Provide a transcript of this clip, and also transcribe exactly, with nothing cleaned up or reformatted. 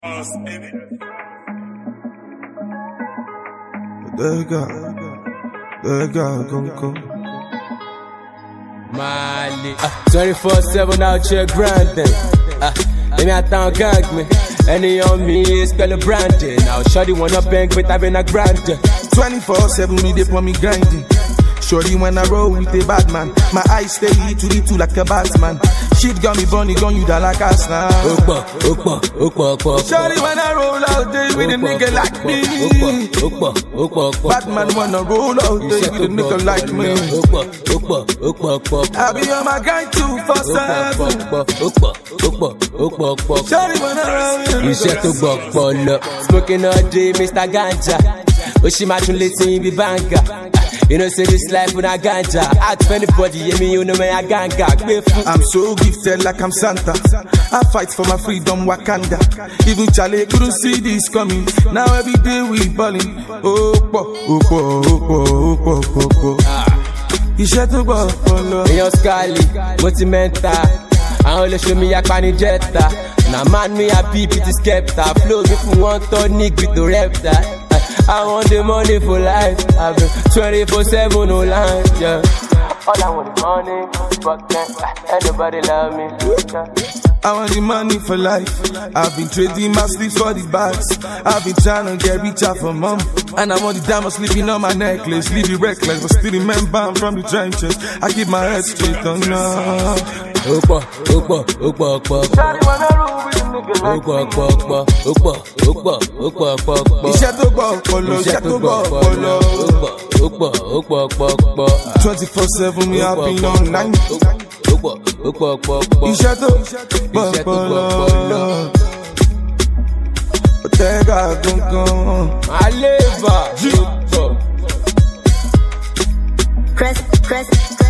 They got, they got gongo. Mali, uh, twenty-four seven out here grinding. Uh, let me out town gang me. Any on me is color branding. Now shawty wanna bang with having a grand. twenty-four seven me they for me grinding. Shorty when I roll with a bad man. My eyes stay little little like a Batman. Shit got me bunny gun you that like us now. Opa, opa, opa, opa. Shorty when I roll out there with a nigga like me. Opa, opa, opa. Batman wanna roll out there with a nigga like me. Opa, opa, opa, opa. I be on my grind two for seven. Opa, opa, opa, opa, opa. Shorty when I roll with a Iṣẹ́ tó gbọ́ pọ̀ lọ. Smoking all day, Mister Ganja. Ó ṣì máa tún létí ibi banga. You know, say this life with a ganja. Ask for anybody, yeah, me, you know, me, a ganga. I'm so gifted like I'm Santa. I fight for my freedom, Wakanda. Even Charlie couldn't see this coming. Now every day we ballin'. Oh, po, oh, po, oh, po, oh, po, oh, po. Iṣẹ́ tó gbọ́ pọ̀ lọ. Èèyàn Scally, mo ti mẹ́ta. Àwọn olóṣèlú mi yapa ní jẹ́ta. Na man me happy with the skepta. Flow me for one tonic with the repta. I want the money for life. I've been twenty-four seven no line, yeah. All I want is money, fuck that. Ain't nobody love me. I want the money for life. I've been trading my sleeves for the bags. I've been trying to get rich out for mom. And I want the diamonds sleeping on my necklace. Leave it reckless, but still remember I'm from the trenches. I keep my head straight on now. Opa, opa, opa, opa. Shawty wanna roll with a nigga like Opa, opa, opa, opa, opa, opa, opa. Iṣẹ́ tó gbọ́ pọ̀lọ́, iṣẹ́ tó gbọ́ pọ̀lọ́. Opa, opa, opa, opa. twenty-four seven me I've been online. Opa, opa, opa, opa. Iṣẹ́ tó gbọ́ pọ̀lọ́. Ọ̀tẹ́gà gangan. Aleva. Press, press.